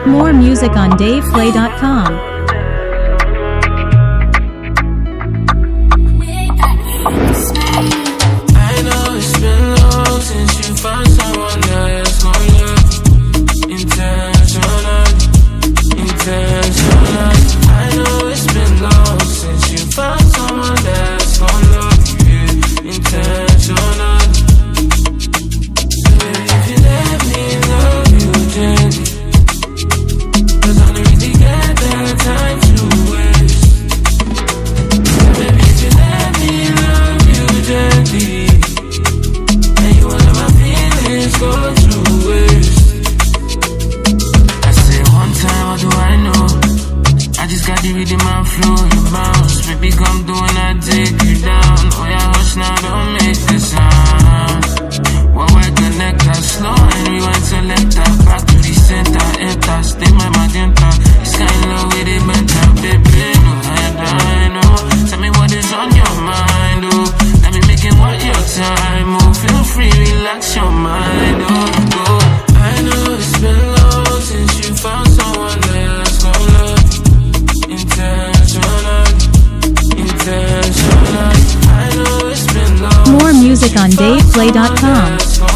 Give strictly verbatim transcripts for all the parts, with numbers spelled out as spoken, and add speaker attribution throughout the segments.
Speaker 1: More music on Dave Play dot com.
Speaker 2: I know it's been long since you found someone that's gonna love intentional, intentional. I know it's been long since you found someone that's gonna love you intentional. So baby, if you let me love you gently, 'cause I don't really get that time to waste. So baby, if you let me love you gently, and you won't let my feelings go to waste. I say one time, what do I know? I just got the rhythm and flow, you bounce. Baby, come do and I take you down. Oh yeah, hush now, don't make the sound. When we connect, I slow and rewind selector. Back to the center, enter, stay my magenta. It's kind of love with it better, baby. No, I know. Tell me what is on your mind, oh. Let me make it worth your time, oh. Feel free, relax your mind, oh. oh. I know it's been long since you found someone that's gonna love intentional, intentional. I know it's been long.
Speaker 1: More music on Dave Play dot com.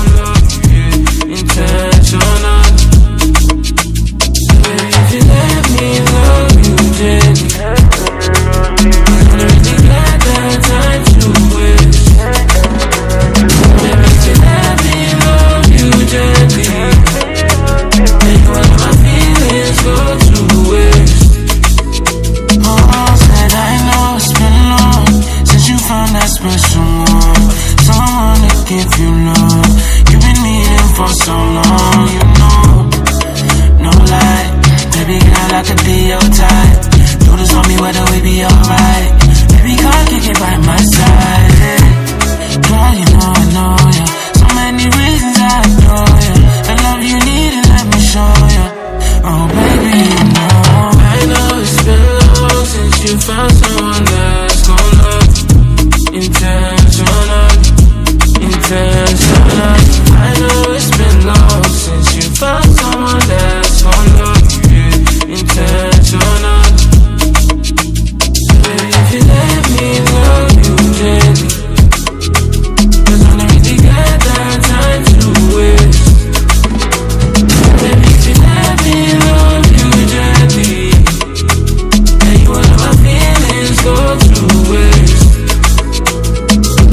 Speaker 2: Intentional. So baby, if you let me love you gently, I don't really get that time to waste. Baby, if you let me love you gently, and you won't let my feelings go to waste. Oh, said I know it's been long since you found that special one, someone to give you love. You've been needing for so long, you know. No lie, baby girl, I could be your type. Do this on me, whether we be alright. Baby girl, kick it by my side. Girl, you know I know ya. So many reasons I adore ya. The love you need and let me show ya. Oh baby, you know. I know it's been long since you found someone that's gonna love intentional, intentional. I know it's been long since you found someone that's gonna love you intentional. So baby, if you let me love you gently, 'cause I don't really get that time to waste. Baby, if you let me love you gently, and you won't let my feelings go to waste.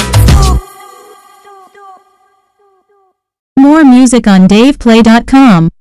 Speaker 1: More music on Dave Play dot com.